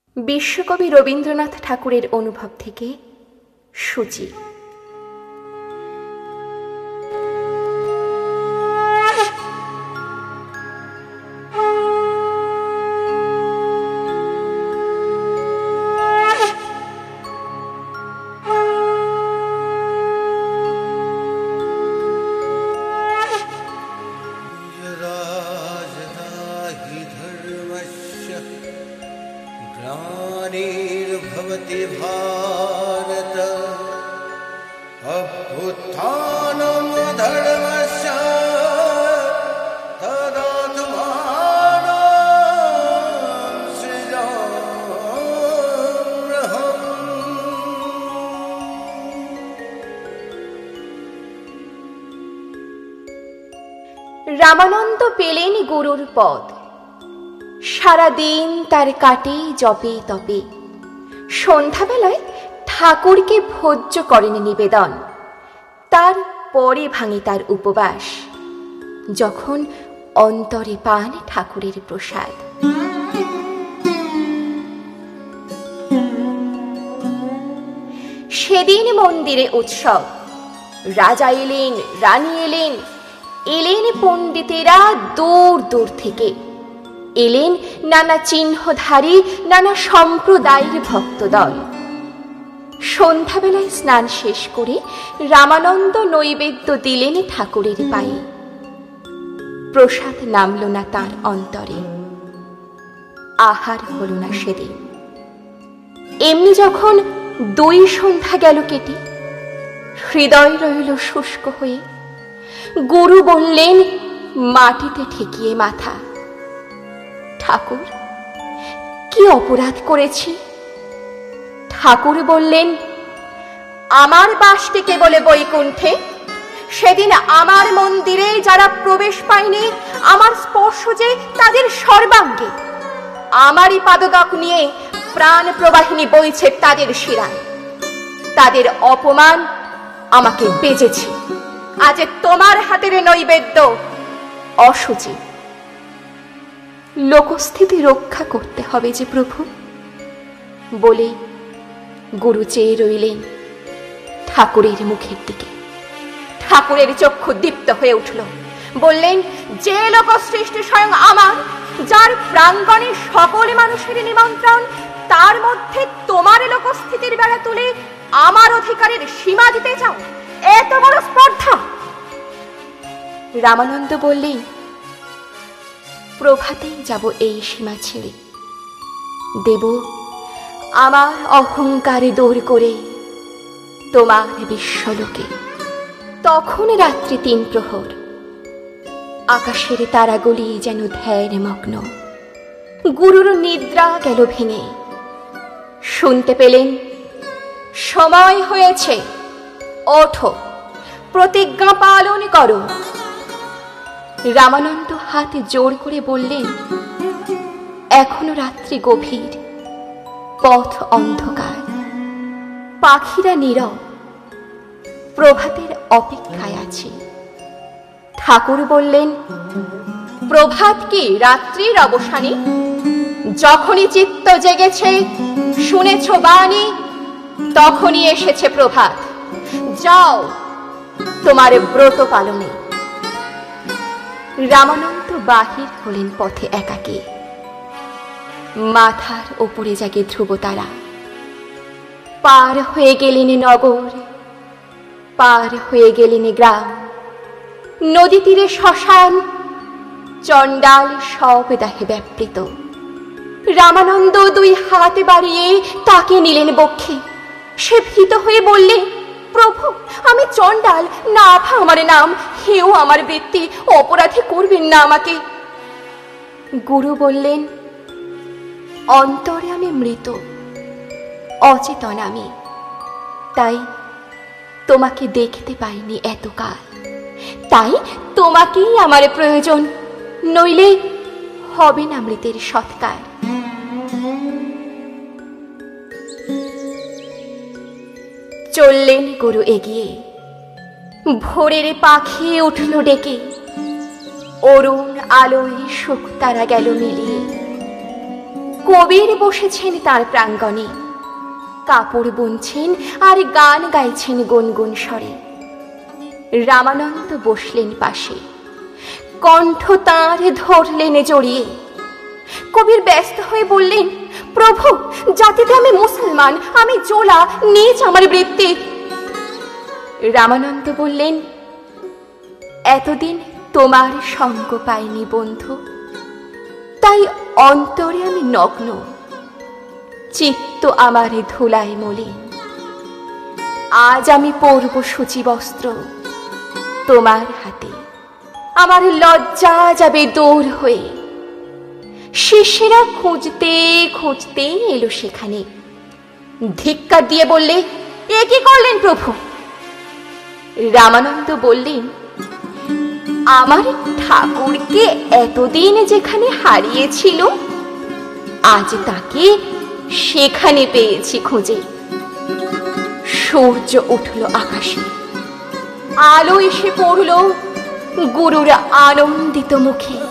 বিশ্বকবি রবীন্দ্রনাথ ঠাকুরের অনুভব থেকে সূচি। ग्लानिर्भवति भारत अभ्युत्थानं धर्मस्य तदात्मानं सृजाम्यहम्। রামানন্দ পেলেন গুরুর পদ, সারাদিন তার কাটে জপে তপে। সন্ধ্যাবেলায় ঠাকুরকে ভোজ্য করেন নিবেদন, তার পরে ভাঙে তার উপবাস, যখন অন্তরে পান ঠাকুরের প্রসাদ। সেদিন মন্দিরে উৎসব, রাজা এলেন, রানী এলেন, এলেন পণ্ডিতেরা দূর দূর থেকে, এলেন নানা চিহ্নধারী নানা সম্প্রদায়ের ভক্তদল। সন্ধ্যাবেলায় স্নান শেষ করে রামানন্দ নৈবেদ্য দিলেন ঠাকুরের পায়ে। প্রসাদ নামল না তার অন্তরে, আহার হল না সেদিন। এমনি যখন দুই সন্ধ্যা গেল কেটে, হৃদয় রইল শুষ্ক হয়ে। গুরু বললেন মাটিতে ঠেকিয়ে মাথা, ঠাকুর কি অপরাধ করেছি? ঠাকুর বললেন, আমার বাসটি কেবলে বৈকুণ্ঠে, সেদিন আমার মন্দিরে যারা প্রবেশ পায়নি, আমার স্পর্শ যে তাদের সর্বাঙ্গে। আমারই পাদদক নিয়ে প্রাণ প্রবাহিনী বইছে তাদের শিরায়। তাদের অপমান আমাকে বেজেছে। আজ তোমার হাতের নৈবেদ্য অশুচি। লোকস্থিতি রক্ষা করতে হবে যে প্রভু, বলে গুরু চেয়ে রইলেন ঠাকুরের মুখের দিকে। ঠাকুরের চক্ষু দীপ্ত হয়ে উঠল, বললেন, যে লোক সৃষ্টি স্বয়ং আমার, যার প্রাঙ্গণে সকল মানুষের নিমন্ত্রণ, তার মধ্যে তোমার লোকস্থিতির বেড়া তুলে আমার অধিকারের সীমা দিতে চাও? এত বড় স্পর্ধা! রামানন্দ বললেন, প্রভাতেই যাব এই সীমা ছেড়ে, দেব আমার অহংকার দূর করে তোমার বিশ্বলোকে। তখন রাত্রি ৩ প্রহর, আকাশের তারাগুলি যেন ধ্যান মগ্ন। গুরুর নিদ্রা গেল ভেঙে। শুনতে পেলেন, সময় হয়েছে, ওঠো, প্রতিজ্ঞা পালন করো। রামানন্দ হাত জোড় করে বললেন, এখনো রাত্রি গভীর, পথ অন্ধকার, পাখিরা নীরব, প্রভাতের অপেক্ষায় আছি। ঠাকুর বললেন, প্রভাত কি রাত্রির অবসানে? যখনই চিত্ত জেগেছে, শুনেছ বাণী, তখনই এসেছে প্রভাত। যাও তোমার ব্রত পালনে। রামানন্দ বাহির হলেন পথে একাকী। মাথার ওপরে জাগে ধ্রুবতারা। পার হয়ে গেলেন নগর, পার হয়ে গেলেন গ্রাম। নদী তীরে শ্মশান, চণ্ডাল সব দাহে ব্যাপৃত। রামানন্দ 2 হাত বাড়িয়ে তাকে নিলেন বক্ষে। সে ভীত হয়ে বললে, প্রভু আমি চণ্ডাল, নাভা আমার নাম, হেও আমার বৃত্তি, অপরাধী করবেন না আমাকে। গুরু বললেন, অন্তরে আমি মৃত, অচেতন আমি, তাই তোমাকে দেখতে পাইনি এতকাল। তাই তোমাকেই আমার প্রয়োজন, নইলে হবে না মৃতের সৎকার। চললেন গুরু এগিয়ে, ভোরের পাখি উঠল ডেকে। অরুণ আলোয় শোক তারা গেল মিলিয়ে। কবির বসেছেন তার প্রাঙ্গণে, কাপড় বুনছেন আর গান গাইছেন গুনগুন স্বরে। রামানন্দ বসলেন পাশে, কণ্ঠ তাঁর ধরলেন জড়িয়ে। কবির ব্যস্ত হয়ে বললেন, প্রভু, জাতিতে আমি মুসলমান, আমি জোলা, নিজ আমার বৃত্তি। রামানন্দ বললেন, এতদিন তোমার সঙ্গ পাইনি বন্ধু, তাই অন্তরে আমি নগ্ন, চিত্ত আমার ধুলায় মলিন। আজ আমি পরব সূচি বস্ত্র তোমার হাতে, আমার লজ্জা যাবে দূর হয়ে। শিষ্যেরা খুঁজতে খুঁজতে এলো সেখানে, ধিক্কার দিয়ে বললে, এ কি করলেন প্রভু? রামানন্দ বললেন, আমার ঠাকুরকে এতদিন যেখানে হারিয়েছিল, আজ তাকে সেখানে পেয়েছি খুঁজে। সূর্য উঠল আকাশে, আলো এসে পড়ল গুরুর আনন্দিত মুখে।